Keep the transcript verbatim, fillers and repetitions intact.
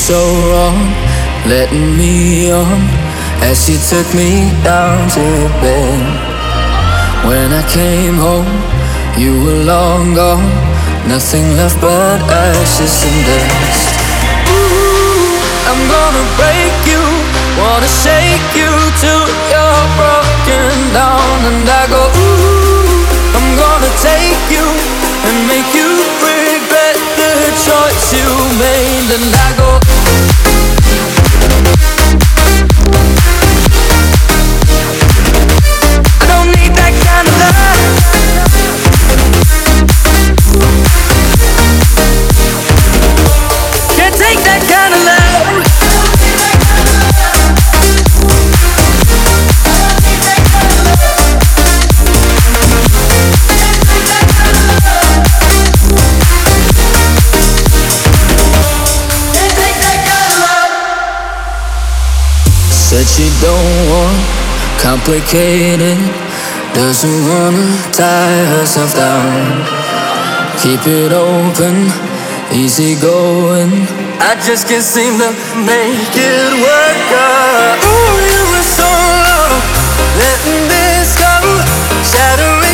so wrong, letting me on as she took me down to bed. When I came home, you were long gone, nothing left but ashes and dust. Ooh, I'm gonna break you, wanna shake you till you're broken down. And I go, ooh, I'm gonna take you and make you regret the choice you made. And I go, I don't need that kind of love. Can't take that kind of love. Said she don't want complicated, doesn't wanna tie herself down. Keep it open, easy going, I just can't seem to make it work out. Ooh, you were so low, letting this go, shattering